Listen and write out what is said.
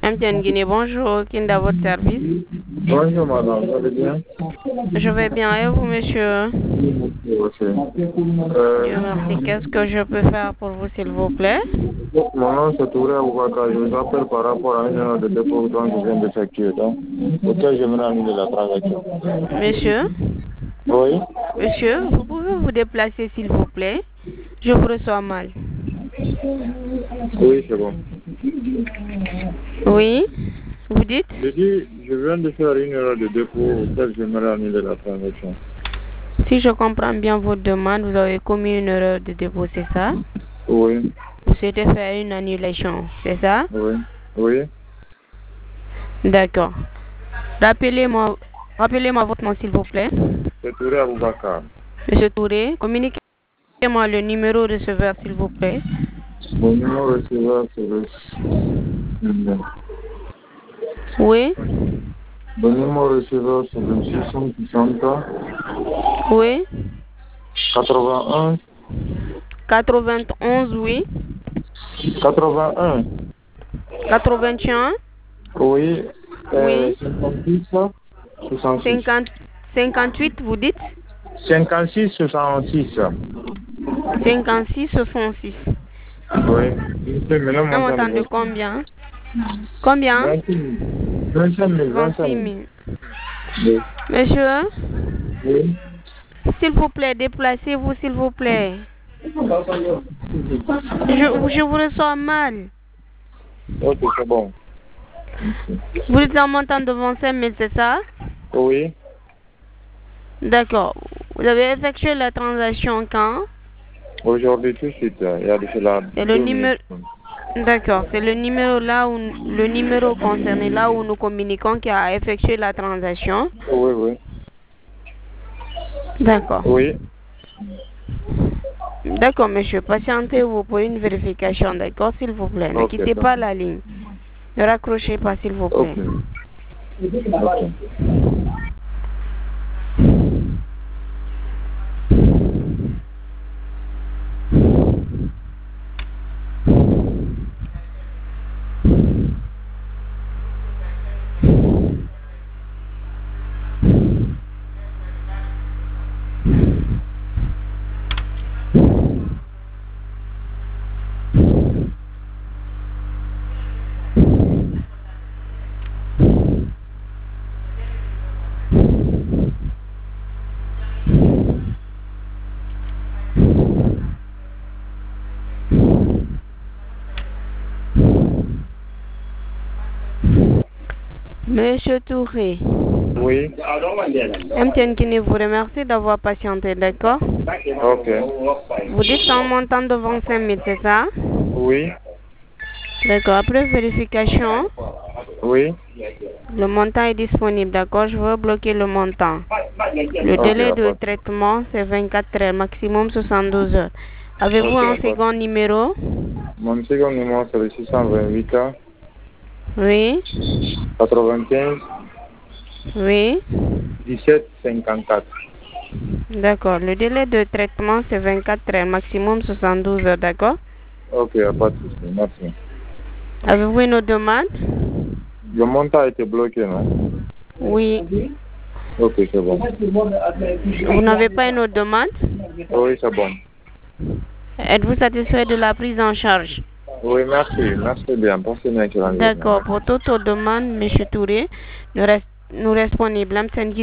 MTN Guinée, bonjour. Qui est à votre service? Bonjour madame, vous allez bien? Je vais bien. Et vous, monsieur? Dieu Merci. Qu'est-ce que je peux faire pour vous, s'il vous plaît? Mon nom c'est Touré Aboubakar. Je vous appelle par rapport à une heure de dépôt dont je viens d'effectuer. Auquel j'aimerais annuler la transaction. Monsieur? Oui? Monsieur, vous pouvez vous déplacer, s'il vous plaît? Je vous reçois mal. Oui, c'est bon. Oui? Vous dites? Je dis, je viens de faire une heure de dépôt auquel j'aimerais annuler la transaction. Si je comprends bien votre demande, vous avez commis une erreur de dépôt, c'est ça? Oui. Vous souhaitez faire une annulation, c'est ça? Oui. Oui. D'accord. Rappelez-moi votre nom, s'il vous plaît. C'est Touré Aboubakar. Monsieur Touré, communiquez-moi le numéro receveur, s'il vous plaît. Mon numéro receveur c'est le... Oui? Mon numéro receveur c'est le 660 Oui? 81 91, oui? 81. 81? Oui. Oui? 56 66. 58, vous dites? 56 66. 56, 66. Oui. Un montant de combien? Combien? 25 000. 26 000. Oui. Monsieur, Oui. s'il vous plaît, déplacez-vous, s'il vous plaît. Je vous reçois mal. Ok, c'est bon. Vous dites un montant de 25 000, c'est ça? Oui. D'accord. Vous avez effectué la transaction quand? Aujourd'hui, tout de suite, il y a de cela C'est le 2 minutes. numéro. D'accord, c'est le numéro concerné là où nous communiquons qui a effectué la transaction. Oui, oui. D'accord. Oui. D'accord, monsieur. Patientez-vous pour une vérification, d'accord, s'il vous plaît. Ne Ok, quittez pas la ligne. Ne raccrochez pas, s'il vous plaît. Ok. Monsieur Touré. Oui. MTN Guinée vous remercie d'avoir patienté, d'accord? Ok. Vous dites un montant de 25 000, c'est ça? Oui. D'accord. Après vérification, Oui. le montant est disponible, d'accord? Je veux bloquer le montant. Le délai de traitement, c'est 24 heures, maximum 72 heures. Avez-vous un second numéro? Mon second numéro, c'est le 628 Oui. 95 Oui. 17 54. D'accord. Le délai de traitement, c'est 24 heures, maximum 72 heures, d'accord? Ok, pas de souci. Merci. Avez-vous une autre demande? Le montant a été bloqué, non? Oui. Ok, c'est bon. Vous n'avez pas une autre demande? Oui, c'est bon. Êtes-vous satisfait de la prise en charge? Oui, merci. Merci bien. Passez une excellente journée. D'accord. Pour toute autre demande, M. Touré, nous restons disponibles.